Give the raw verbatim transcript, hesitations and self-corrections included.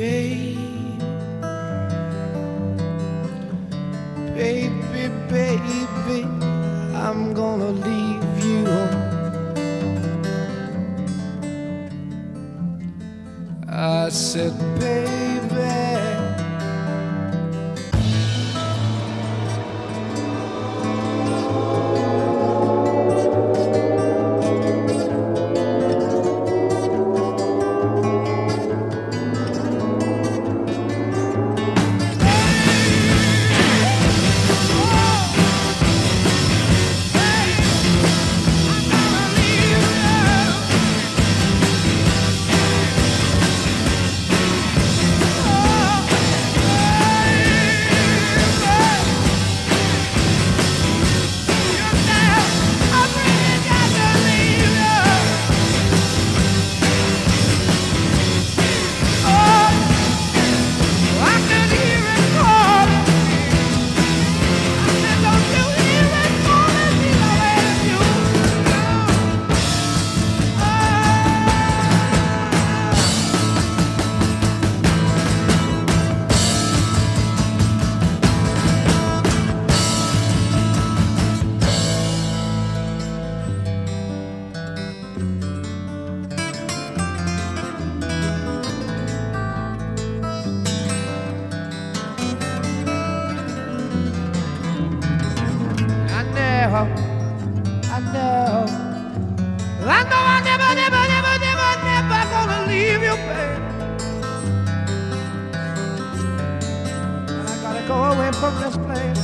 babe. Baby, baby, I'm gonna leave you. I said, baby. I know, I know I never, never, never, never, never gonna leave you, babe. And I gotta go away from this place.